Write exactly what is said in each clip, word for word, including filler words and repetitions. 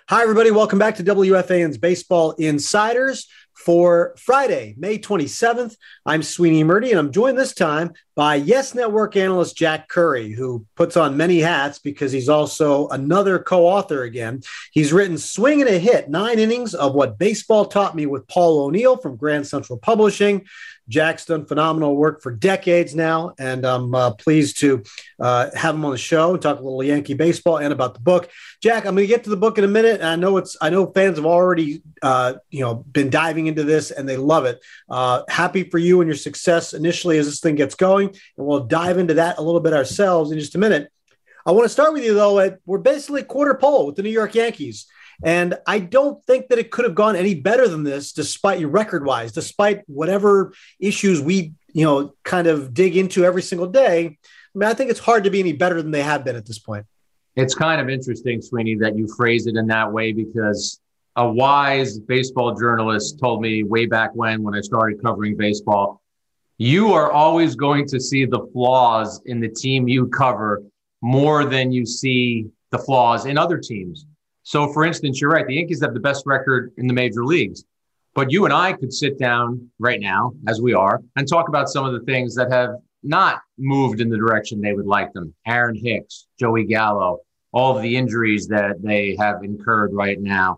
Hi, everybody. Welcome back to W F A N's Baseball Insiders for Friday, May twenty-seventh. I'm Sweeney Murdy, and I'm joined this time by Yes Network analyst Jack Curry, who puts on many hats because he's also another co-author again. He's written Swing and a Hit, Nine Innings of What Baseball Taught Me with Paul O'Neill from Grand Central Publishing. Jack's done phenomenal work for decades now, and I'm uh, pleased to uh, have him on the show and talk a little Yankee baseball and about the book. Jack, I'm going to get to the book in a minute. And I know it's I know fans have already uh, you know been diving into this and they love it. Uh, happy for you and your success initially as this thing gets going, and we'll dive into that a little bit ourselves in just a minute. I want to start with you though. At, we're basically quarter pole with the New York Yankees. And I don't think that it could have gone any better than this, despite your record-wise, despite whatever issues we, you know, kind of dig into every single day. I mean, I think it's hard to be any better than they have been at this point. It's kind of interesting, Sweeney, that you phrase it in that way, because a wise baseball journalist told me way back when, when I started covering baseball, you are always going to see the flaws in the team you cover more than you see the flaws in other teams. So, for instance, you're right. The Yankees have the best record in the major leagues. But you and I could sit down right now, as we are, and talk about some of the things that have not moved in the direction they would like them. Aaron Hicks, Joey Gallo, all of the injuries that they have incurred right now.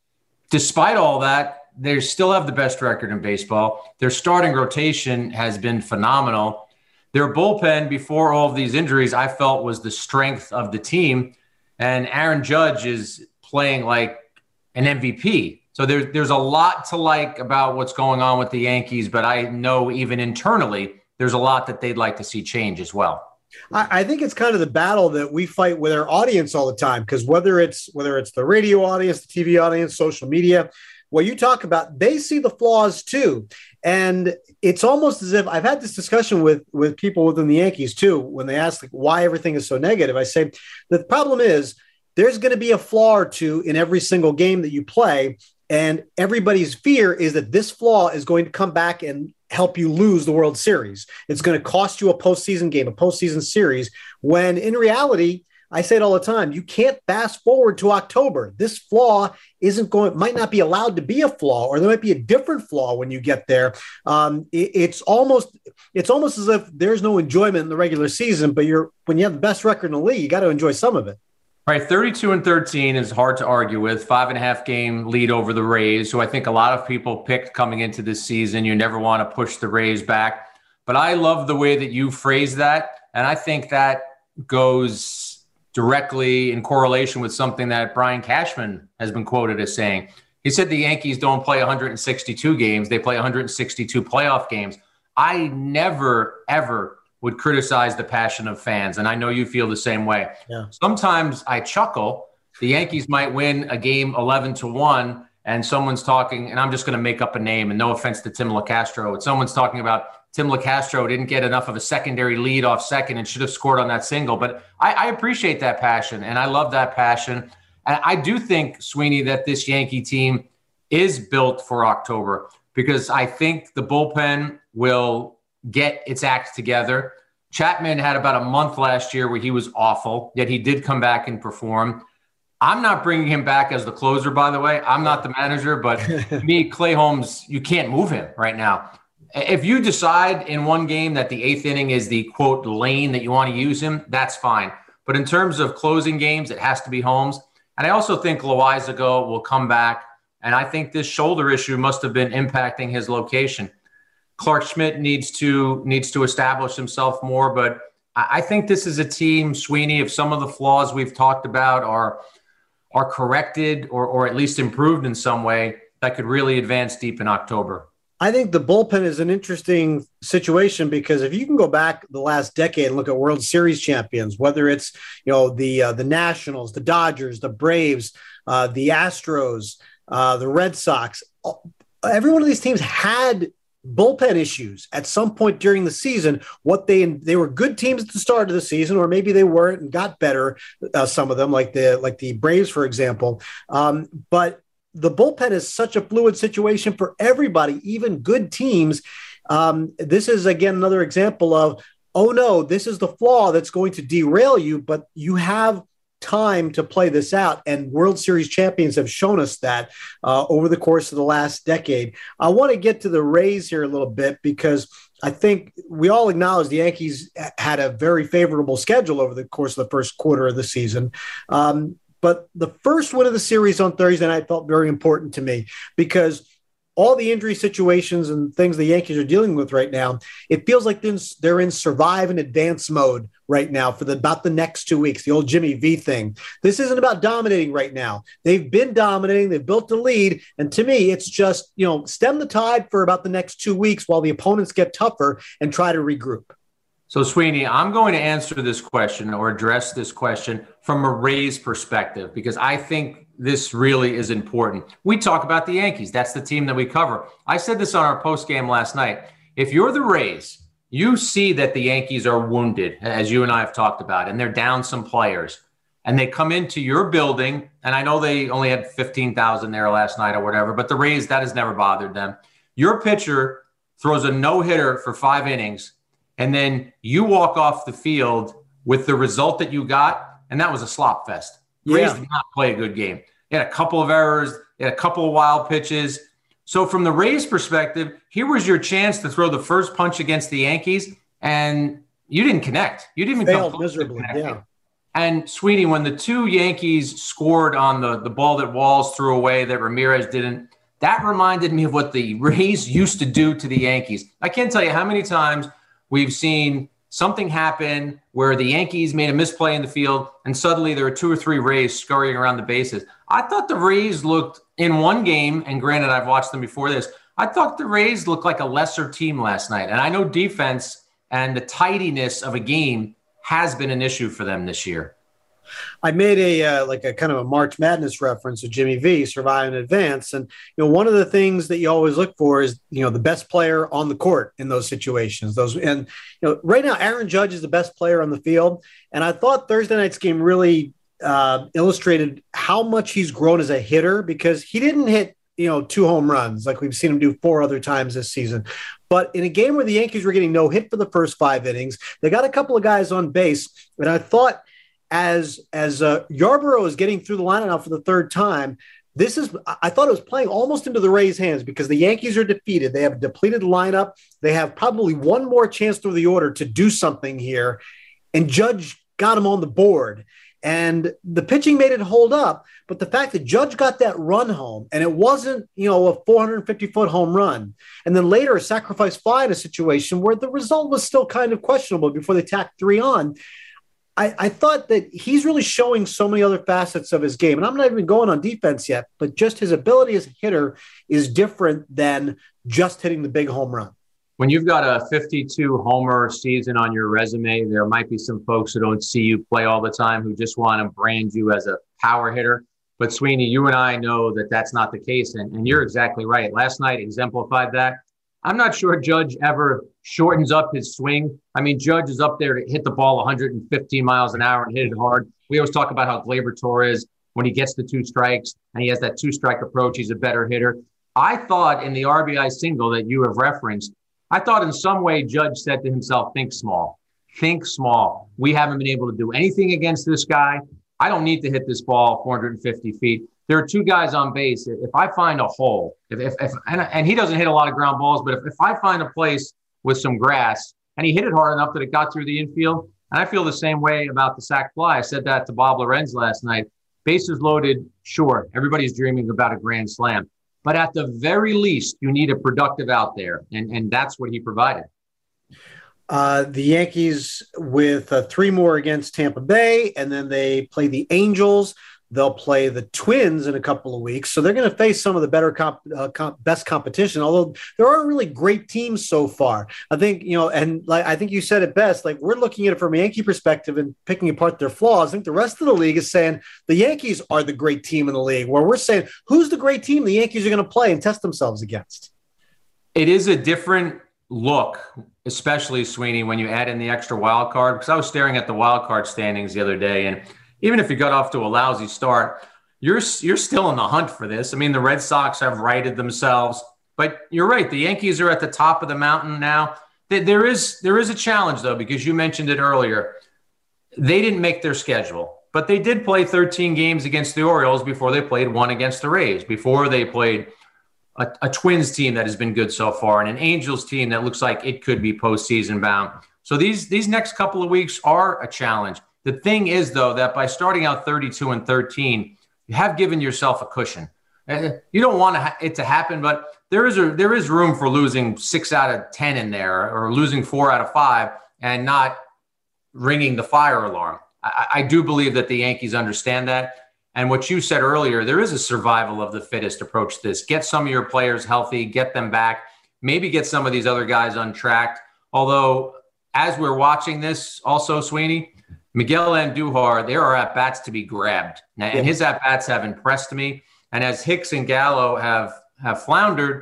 Despite all that, they still have the best record in baseball. Their starting rotation has been phenomenal. Their bullpen, before all of these injuries, I felt was the strength of the team. And Aaron Judge is playing like an M V P. So there, there's a lot to like about what's going on with the Yankees, but I know even internally, there's a lot that they'd like to see change as well. I, I think it's kind of the battle that we fight with our audience all the time, because whether it's whether it's the radio audience, the T V audience, social media, what you talk about, they see the flaws too. And it's almost as if I've had this discussion with, with people within the Yankees too, when they ask like, why everything is so negative. I say, the problem is there's going to be a flaw or two in every single game that you play. And everybody's fear is that this flaw is going to come back and help you lose the World Series. It's going to cost you a postseason game, a postseason series, when in reality, I say it all the time, you can't fast forward to October. This flaw isn't going, might not be allowed to be a flaw, or there might be a different flaw when you get there. Um, it, it's almost, it's almost as if there's no enjoyment in the regular season, but you're, when you have the best record in the league, you got to enjoy some of it. Right, thirty-two and thirteen is hard to argue with. Five and a half game lead over the Rays, who I think a lot of people picked coming into this season. You never want to push the Rays back. But I love the way that you phrase that. And I think that goes directly in correlation with something that Brian Cashman has been quoted as saying. He said the Yankees don't play one hundred sixty-two games. They play one hundred sixty-two playoff games. I never, ever would criticize the passion of fans. And I know you feel the same way. Yeah. Sometimes I chuckle. The Yankees might win a game eleven to one and someone's talking, and I'm just going to make up a name, and no offense to Tim LeCastro, but someone's talking about Tim LeCastro didn't get enough of a secondary lead off second and should have scored on that single. But I, I appreciate that passion, and I love that passion. And I do think, Sweeney, that this Yankee team is built for October, because I think the bullpen will get its act together. Chapman had about a month last year where he was awful, yet he did come back and perform. I'm not bringing him back as the closer, by the way. I'm not the manager, but to me, Clay Holmes, you can't move him right now. If you decide in one game that the eighth inning is the, quote, lane that you want to use him, that's fine. But in terms of closing games, it has to be Holmes. And I also think Loizaga will come back, and I think this shoulder issue must have been impacting his location. Clark Schmidt needs to needs to establish himself more, but I think this is a team, Sweeney, if some of the flaws we've talked about are are corrected or or at least improved in some way, that could really advance deep in October. I think the bullpen is an interesting situation, because if you can go back the last decade and look at World Series champions, whether it's, you know, the uh, the Nationals, the Dodgers, the Braves, uh, the Astros, uh, the Red Sox, every one of these teams had bullpen issues at some point during the season. What they they were good teams at the start of the season, or maybe they weren't and got better. Uh, some of them, like the like the Braves, for example. Um, but the bullpen is such a fluid situation for everybody, even good teams. Um, this is again another example of, oh no, this is the flaw that's going to derail you. But you have time to play this out, and World Series champions have shown us that uh, over the course of the last decade. I want to get to the Rays here a little bit because I think we all acknowledge the Yankees had a very favorable schedule over the course of the first quarter of the season. Um, but the first win of the series on Thursday night felt very important to me because all the injury situations and things the Yankees are dealing with right now, it feels like they're in survive and advance mode right now for the, about the next two weeks, the old Jimmy V thing. This isn't about dominating right now. They've been dominating. They've built a lead. And to me, it's just, you know, stem the tide for about the next two weeks while the opponents get tougher and try to regroup. So, Sweeney, I'm going to answer this question or address this question from a Rays perspective because I think this really is important. We talk about the Yankees. That's the team that we cover. I said this on our post game last night. If you're the Rays, you see that the Yankees are wounded, as you and I have talked about, and they're down some players. And they come into your building, and I know they only had fifteen thousand there last night or whatever, but the Rays, that has never bothered them. Your pitcher throws a no-hitter for five innings, and then you walk off the field with the result that you got, and that was a slop fest. The Rays Yeah. did not play a good game. They had a couple of errors. They had a couple of wild pitches. So from the Rays' perspective, here was your chance to throw the first punch against the Yankees, and you didn't connect. You didn't even Failed come close to miserably, connecting. yeah. And, Sweeney, when the two Yankees scored on the, the ball that Walls threw away that Ramirez didn't, that reminded me of what the Rays used to do to the Yankees. I can't tell you how many times we've seen something happen where the Yankees made a misplay in the field, and suddenly there are two or three Rays scurrying around the bases. I thought the Rays looked in one game, and granted, I've watched them before this, I thought the Rays looked like a lesser team last night. And I know defense and the tidiness of a game has been an issue for them this year. I made a uh, like a kind of a March Madness reference to Jimmy V, survive in advance. And, you know, one of the things that you always look for is, you know, the best player on the court in those situations. Those and, you know, right now, Aaron Judge is the best player on the field. And I thought Thursday night's game really uh, illustrated how much he's grown as a hitter because he didn't hit, you know, two home runs like we've seen him do four other times this season. But in a game where the Yankees were getting no hit for the first five innings, they got a couple of guys on base. And I thought as as uh, Yarborough is getting through the lineup now for the third time, this is I thought it was playing almost into the Rays' hands because the Yankees are defeated. They have a depleted lineup. They have probably one more chance through the order to do something here. And Judge got him on the board. And the pitching made it hold up. But the fact that Judge got that run home, and it wasn't, you know, a four hundred fifty foot home run, and then later a sacrifice fly in a situation where the result was still kind of questionable before they tacked three on. I, I thought that he's really showing so many other facets of his game. And I'm not even going on defense yet, but just his ability as a hitter is different than just hitting the big home run. When you've got a fifty-two homer season on your resume, there might be some folks who don't see you play all the time who just want to brand you as a power hitter. But Sweeney, you and I know that that's not the case. And, and you're exactly right. Last night exemplified that. I'm not sure Judge ever shortens up his swing. I mean, Judge is up there to hit the ball one hundred fifteen miles an hour and hit it hard. We always talk about how Gleyber Torres, when he gets the two strikes and he has that two-strike approach, he's a better hitter. I thought in the R B I single that you have referenced, I thought in some way Judge said to himself, think small, think small. We haven't been able to do anything against this guy. I don't need to hit this ball four hundred fifty feet. There are two guys on base. If I find a hole, if, if, if and, and he doesn't hit a lot of ground balls, but if, if I find a place with some grass and he hit it hard enough that it got through the infield, and I feel the same way about the sac fly. I said that to Bob Lorenz last night. Bases loaded, sure, everybody's dreaming about a grand slam. But at the very least, you need a productive out there, and, and that's what he provided. Uh, the Yankees with uh, three more against Tampa Bay, and then they play the Angels. They'll play the Twins in a couple of weeks. So they're going to face some of the better, comp, uh, comp, best competition, although there aren't really great teams so far. I think, you know, and like I think you said it best, like we're looking at it from a Yankee perspective and picking apart their flaws. I think the rest of the league is saying the Yankees are the great team in the league, where we're saying who's the great team the Yankees are going to play and test themselves against. It is a different look, especially, Sweeney, when you add in the extra wild card, because I was staring at the wild card standings the other day, and even if you got off to a lousy start, you're you're still in the hunt for this. I mean, the Red Sox have righted themselves, but you're right. The Yankees are at the top of the mountain now. There is there is a challenge, though, because you mentioned it earlier. They didn't make their schedule, But they did play thirteen games against the Orioles before they played one against the Rays, before they played a, a Twins team that has been good so far and an Angels team that looks like it could be postseason bound. So these, these next couple of weeks are a challenge. The thing is, though, that by starting out thirty-two and thirteen, you have given yourself a cushion. You don't want it to happen, but there is a there is room for losing six out of ten in there, or losing four out of five, and not ringing the fire alarm. I, I do believe that the Yankees understand that. And what you said earlier, there is a survival of the fittest approach to this. Get some of your players healthy, get them back, maybe get some of these other guys untracked. Although, as we're watching this, also Sweeney, Miguel Andujar, there are at-bats to be grabbed. Now, and his at-bats have impressed me. And as Hicks and Gallo have, have floundered,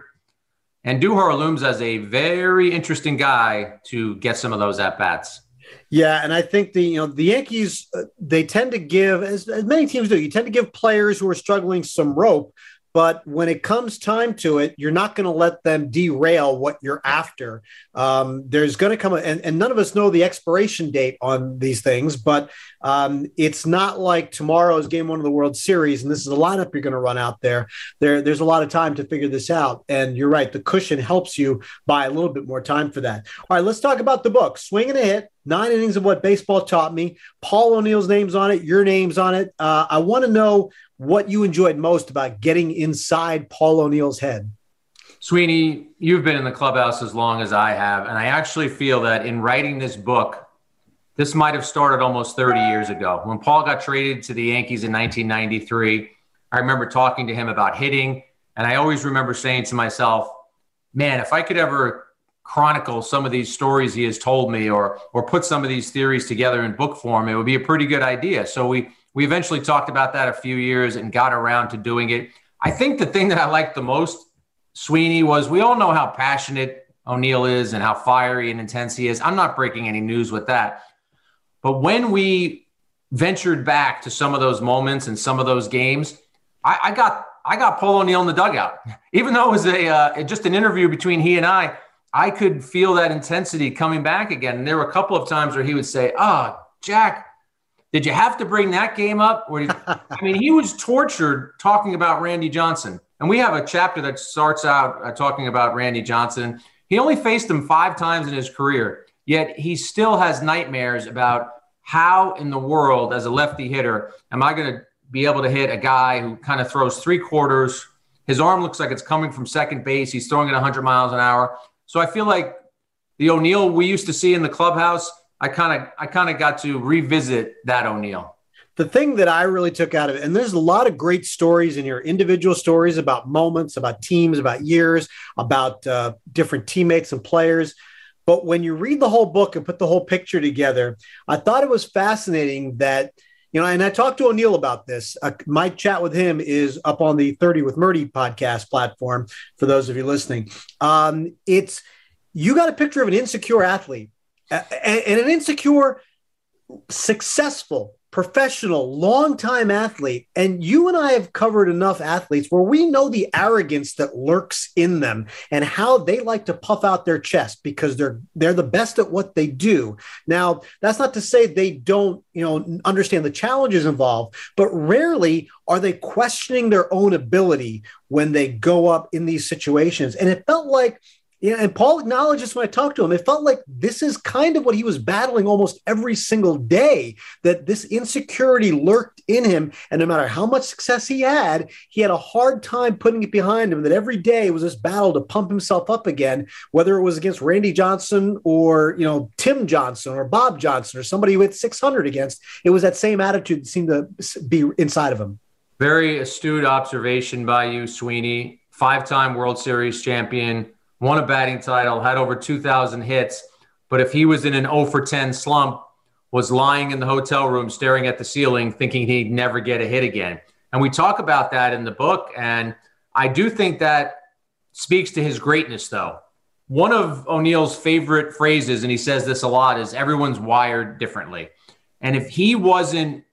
Andujar looms as a very interesting guy to get some of those at-bats. Yeah, and I think the you know the Yankees, uh, they tend to give, as, as many teams do, you tend to give players who are struggling some rope. But when it comes time to it, you're not going to let them derail what you're after. Um, there's going to come, a, and, and none of us know the expiration date on these things, but um, it's not like tomorrow's game one of the World Series, and this is the lineup you're going to run out there. There, There's a lot of time to figure this out. And you're right, the cushion helps you buy a little bit more time for that. All right, let's talk about the book, Swing and a Hit, Nine Innings of What Baseball Taught Me. Paul O'Neill's name's on it, your name's on it. Uh, I want to know what you enjoyed most about getting inside Paul O'Neill's head. Sweeney, you've been in the clubhouse as long as I have, and I actually feel that in writing this book, this might have started almost thirty years ago. When Paul got traded to the Yankees in nineteen ninety-three, I remember talking to him about hitting, and I always remember saying to myself, man, if I could ever chronicle some of these stories he has told me, or or put some of these theories together in book form, it would be a pretty good idea. So we We eventually talked about that a few years and got around to doing it. I think the thing that I liked the most, Sweeney, was we all know how passionate O'Neill is and how fiery and intense he is. I'm not breaking any news with that. But when we ventured back to some of those moments and some of those games, I, I got I got Paul O'Neill in the dugout. Even though it was a uh, just an interview between he and I, I could feel that intensity coming back again. And there were a couple of times where he would say, oh, Jack, did you have to bring that game up? Or, I mean, he was tortured talking about Randy Johnson. And we have a chapter that starts out uh, talking about Randy Johnson. He only faced him five times in his career, yet he still has nightmares about how in the world, as a lefty hitter, am I going to be able to hit a guy who kind of throws three quarters. His arm looks like it's coming from second base. He's throwing it one hundred miles an hour. So I feel like the O'Neill we used to see in the clubhouse, I kind of I kind of got to revisit that O'Neill. The thing that I really took out of it, and there's a lot of great stories in your individual stories about moments, about teams, about years, about uh, different teammates and players. But when you read the whole book and put the whole picture together, I thought it was fascinating that, you know, and I talked to O'Neill about this. Uh, my chat with him is up on the thirty with Murdy podcast platform, for those of you listening. Um, it's, you got a picture of an insecure athlete. And an insecure, successful, professional, longtime athlete. And you and I have covered enough athletes where we know the arrogance that lurks in them and how they like to puff out their chest because they're they're the best at what they do. Now, that's not to say they don't, you know, understand the challenges involved, but rarely are they questioning their own ability when they go up in these situations. And it felt like, yeah, and Paul acknowledges when I talked to him, it felt like this is kind of what he was battling almost every single day, that this insecurity lurked in him. And no matter how much success he had, he had a hard time putting it behind him, that every day was this battle to pump himself up again, whether it was against Randy Johnson or, you know, Tim Johnson or Bob Johnson or somebody who hit six hundred against. It was that same attitude that seemed to be inside of him. Very astute observation by you, Sweeney. Five-time World Series champion, won a batting title, had over two thousand hits. But if he was in an oh for ten slump, was lying in the hotel room staring at the ceiling thinking he'd never get a hit again. And we talk about that in the book. And I do think that speaks to his greatness, though. One of O'Neill's favorite phrases, and he says this a lot, is everyone's wired differently. And if he wasn't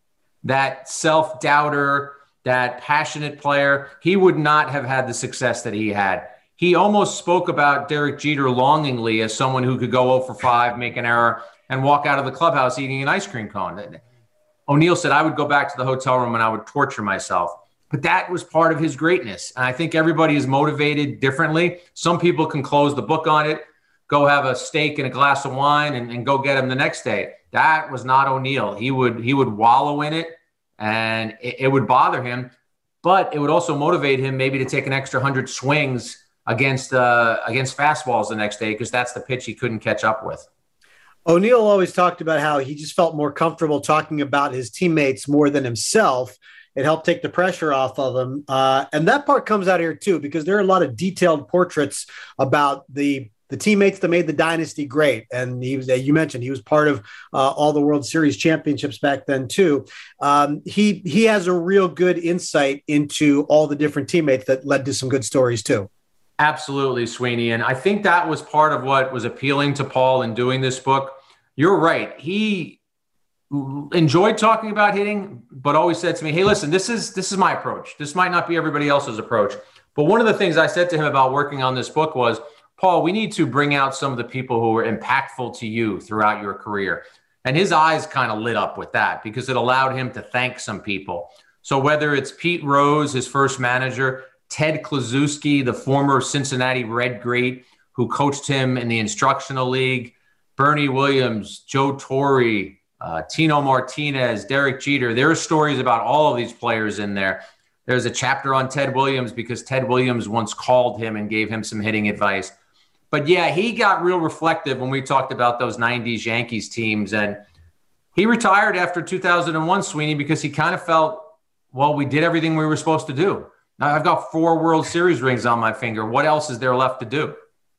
that self-doubter, that passionate player, he would not have had the success that he had. He almost spoke about Derek Jeter longingly as someone who could go oh for five, make an error, and walk out of the clubhouse eating an ice cream cone. O'Neill said, I would go back to the hotel room and I would torture myself. But that was part of his greatness. And I think everybody is motivated differently. Some people can close the book on it, go have a steak and a glass of wine and, and go get him the next day. That was not O'Neill. He would he would wallow in it, and it, it would bother him. But it would also motivate him maybe to take an extra hundred swings against uh, against fastballs the next day, because that's the pitch he couldn't catch up with. O'Neill always talked about how he just felt more comfortable talking about his teammates more than himself. It helped take the pressure off of him. Uh, and that part comes out here too, because there are a lot of detailed portraits about the the teammates that made the dynasty great. And he was, you mentioned, he was part of uh, all the World Series championships back then too. Um, he, he has a real good insight into all the different teammates that led to some good stories too. Absolutely, Sweeney. And I think that was part of what was appealing to Paul in doing this book. You're right. He enjoyed talking about hitting, but always said to me, hey, listen, this is, this is my approach. This might not be everybody else's approach. But one of the things I said to him about working on this book was, Paul, we need to bring out some of the people who were impactful to you throughout your career. And his eyes kind of lit up with that, because it allowed him to thank some people. So whether it's Pete Rose, his first manager, Ted Kluszewski, the former Cincinnati Red great who coached him in the instructional league, Bernie Williams, Joe Torre, uh, Tino Martinez, Derek Jeter. There are stories about all of these players in there. There's a chapter on Ted Williams because Ted Williams once called him and gave him some hitting advice. But yeah, he got real reflective when we talked about those nineties Yankees teams. And he retired after two thousand one, Sweeney, because he kind of felt, well, we did everything we were supposed to do. Now I've got four World Series rings on my finger. What else is there left to do?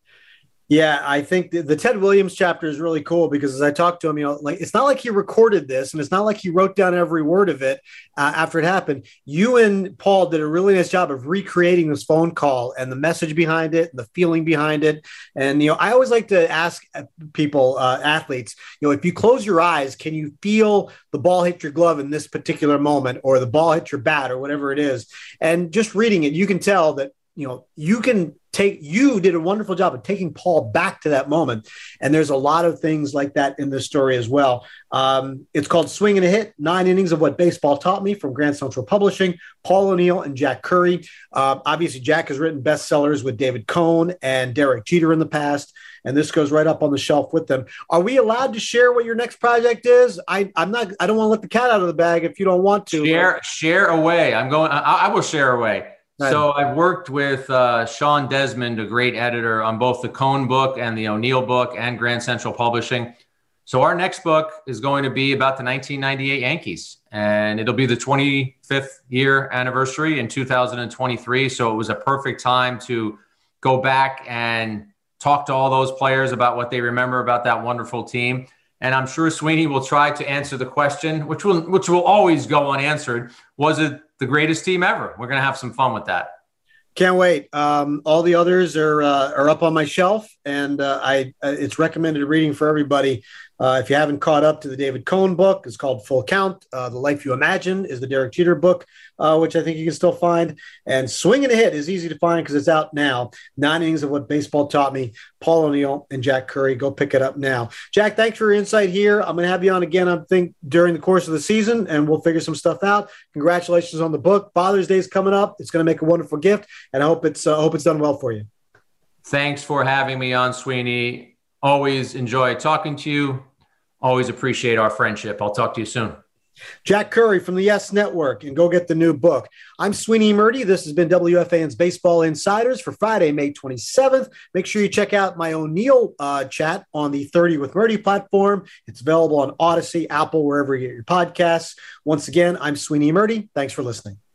Yeah, I think the, the Ted Williams chapter is really cool, because as I talked to him, you know, like, it's not like he recorded this, and it's not like he wrote down every word of it uh, after it happened. You and Paul did a really nice job of recreating this phone call and the message behind it, and the feeling behind it. And, you know, I always like to ask people, uh, athletes, you know, if you close your eyes, can you feel the ball hit your glove in this particular moment, or the ball hit your bat, or whatever it is? And just reading it, you can tell that, you know, you can take, you did a wonderful job of taking Paul back to that moment. And there's a lot of things like that in this story as well. Um, it's called Swing and a Hit, Nine Innings of What Baseball Taught Me, from Grand Central Publishing, Paul O'Neill and Jack Curry. Uh, obviously, Jack has written bestsellers with David Cohn and Derek Jeter in the past, and this goes right up on the shelf with them. Are we allowed to share what your next project is? I, I'm not, I don't want to let the cat out of the bag if you don't want to. Share, but... share away. I'm going, I, I will share away. Right. So I've worked with uh, Sean Desmond, a great editor, on both the Cohn book and the O'Neill book, and Grand Central Publishing. So our next book is going to be about the nineteen ninety-eight Yankees, and it'll be the twenty-fifth year anniversary in two thousand twenty-three. So it was a perfect time to go back and talk to all those players about what they remember about that wonderful team. And I'm sure Sweeney will try to answer the question, which will which will always go unanswered. Was it the greatest team ever? We're going to have some fun with that. Can't wait. Um, all the others are uh, are up on my shelf, and uh, I uh, it's recommended reading for everybody. Uh, if you haven't caught up to the David Cohn book, it's called Full Count. Uh, the Life You Imagine is the Derek Jeter book, uh, which I think you can still find. And Swing and a Hit is easy to find because it's out now. Nine Innings of What Baseball Taught Me, Paul O'Neill and Jack Curry. Go pick it up now. Jack, thanks for your insight here. I'm going to have you on again, I think, during the course of the season, and we'll figure some stuff out. Congratulations on the book. Father's Day is coming up. It's going to make a wonderful gift, and I hope it's uh, hope it's done well for you. Thanks for having me on, Sweeney. Always enjoy talking to you. Always appreciate our friendship. I'll talk to you soon. Jack Curry from the Yes Network, and go get the new book. I'm Sweeney Murdy. This has been W F A N's Baseball Insiders for Friday, May twenty-seventh. Make sure you check out my O'Neill uh, chat on the thirty with Murdy platform. It's available on Odyssey, Apple, wherever you get your podcasts. Once again, I'm Sweeney Murdy. Thanks for listening.